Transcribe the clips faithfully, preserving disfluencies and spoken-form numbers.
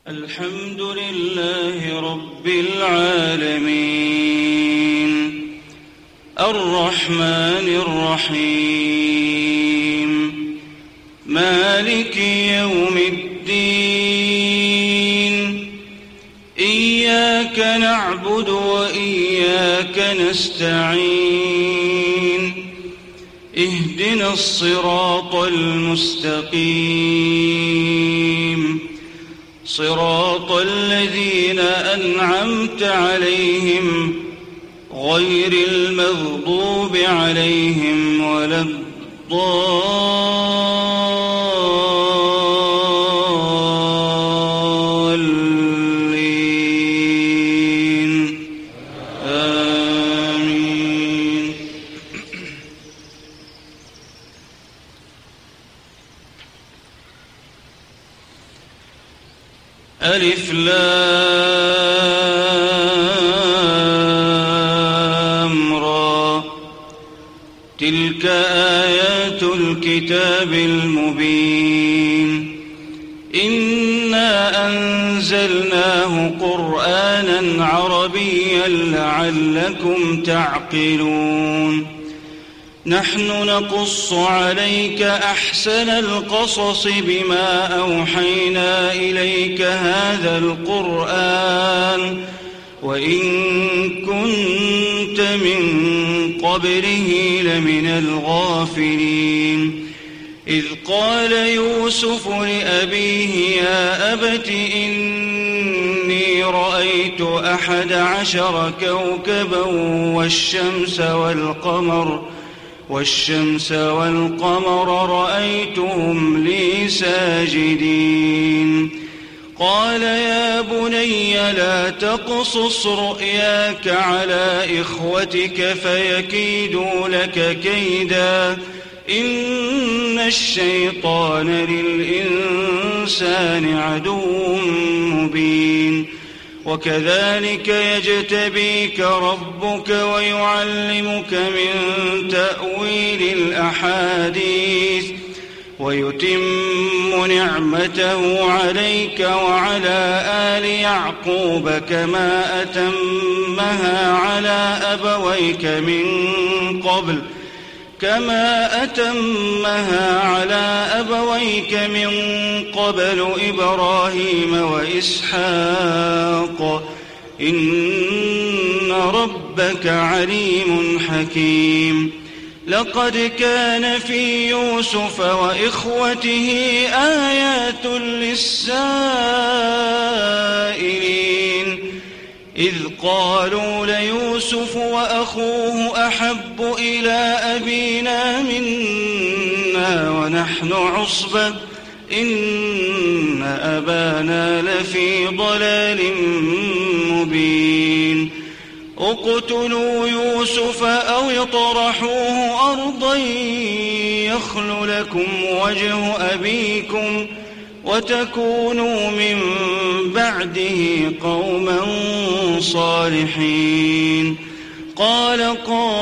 الحمد لله رب العالمين الرحمن الرحيم مالك يوم الدين إياك نعبد وإياك نستعين اهدنا الصراط المستقيم صراط الذين أنعمت عليهم غير المغضوب عليهم ولا الضالين آمين. ألف لام را تلك آيات الكتاب المبين إنا أنزلناه قرآنا عربيا لعلكم تعقلون نحن نقص عليك أحسن القصص بما أوحينا إليك هذا القرآن وإن كنت من قبله لمن الغافلين إذ قال يوسف لأبيه يا أبت إني رأيت أحد عشر كوكبا والشمس والقمر والشمس والقمر رأيتهم لي ساجدين قال يا بني لا تقصص رؤياك على إخوتك فيكيدوا لك كيدا إن الشيطان للإنسان عدو مبين وكذلك يجتبيك ربك ويعلمك من تأويل الأحاديث ويتم نعمته عليك وعلى آل يعقوب كما أتمها على أبويك من قبل كما أتمها على أبويك من قبل إبراهيم وإسحاق إن ربك عليم حكيم لقد كان في يوسف وإخوته آيات للسائلين إذ قالوا ليوسف وأخوه أحب إلى أبينا منا ونحن عصبة إن أبانا لفي ضلال مبين اقتلوا يوسف أو اطرحوه أرضا يخل لكم وجه أبيكم وتكونوا من بعده قوما صالحين قال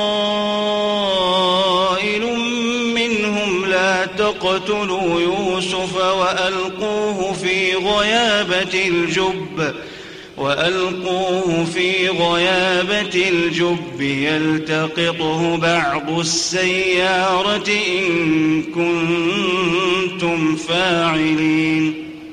قائل منهم لا تقتلوا يوسف وألقوه في غيابة الجب وألقوه في غيابة الجب يلتقطه بعض السيارة إن كنتم فاعلين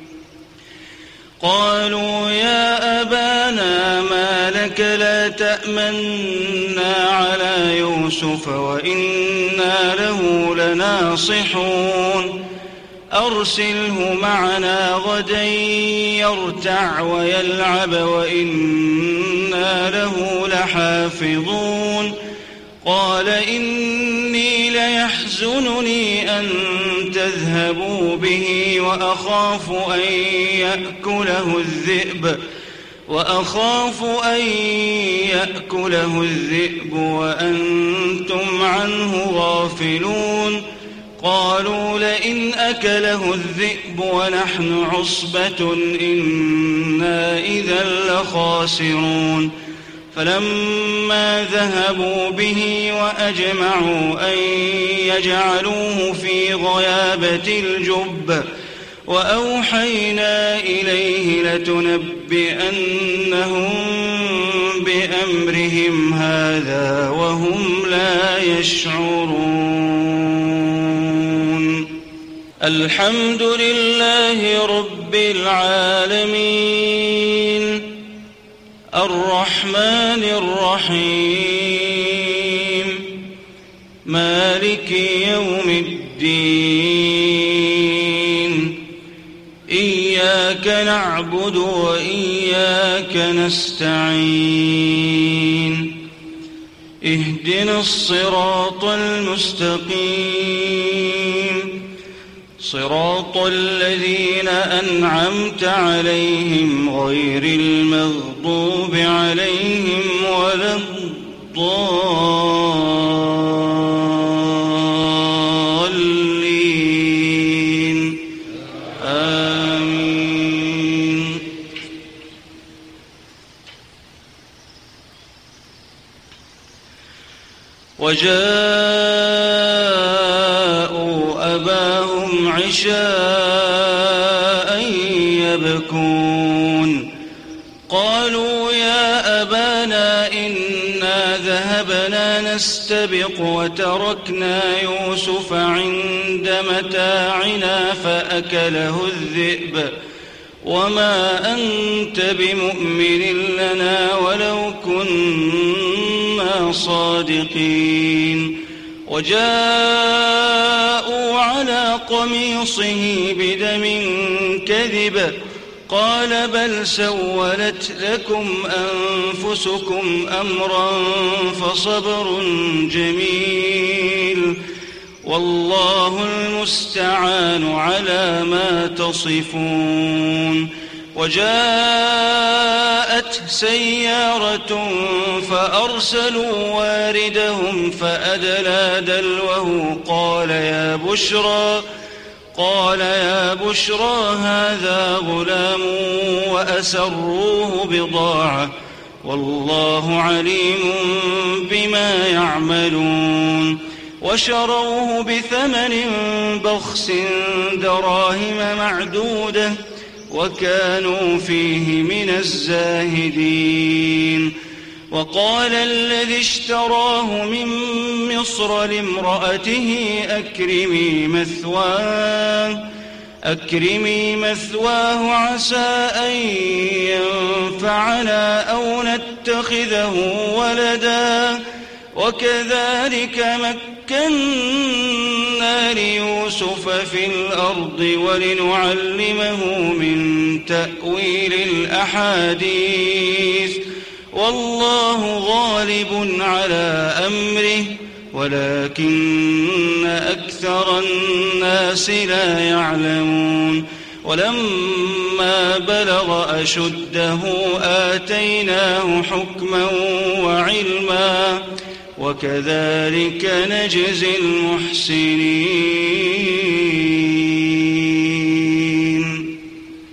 قالوا يا أبانا ما لك لا تأمنا على يوسف وإنا له لناصحون أرسله معنا غدا يرتع ويلعب وإنا له لحافظون قال إني ليحزنني أن تذهبوا به وأخاف أن يأكله الذئب وأخاف أن يأكله الذئب وأنتم عنه غافلون قالوا لئن أكله الذئب ونحن عصبة إنا إذا لخاسرون فلما ذهبوا به وأجمعوا أن يجعلوه في غيابة الجب وأوحينا إليه لتنبئنهم بأمرهم هذا وهم لا يشعرون. الحمد لله رب العالمين الرحمن الرحيم مالك يوم الدين إياك نعبد وإياك نستعين اهدنا الصراط المستقيم صراط الذين أنعمت عليهم غير المغضوب عليهم ولا الضالين آمين. وجاءوا أباهم عشاء يبكون قالوا يا أبانا إنا ذهبنا نستبق وتركنا يوسف عند متاعنا فأكله الذئب وما أنت بمؤمن لنا ولو كنا صادقين. وجاءوا على قميصه بدم كذب قال بل سولت لكم أنفسكم أمرا فصبر جميل والله المستعان على ما تصفون. وجاءت سيارة فأرسلوا واردهم فأدلى دلوه قال يا بشرى قال يا بشرى هذا غلام وأسروه بضاعة والله عليم بما يعملون. وشروه بثمن بخس دراهم معدودة وكانوا فيه من الزاهدين. وقال الذي اشتراه من مصر لامرأته أكرمي مثواه أكرمي مثواه عسى أن ينفعنا أو نتخذه ولدا وكذلك مكنا ليوسف في الأرض ولنعلمه من تأويل الأحاديث والله غالب على أمره ولكن أكثر الناس لا يعلمون. ولما بلغ أشده آتيناه حكما وعلما وكذلك نجزي المحسنين.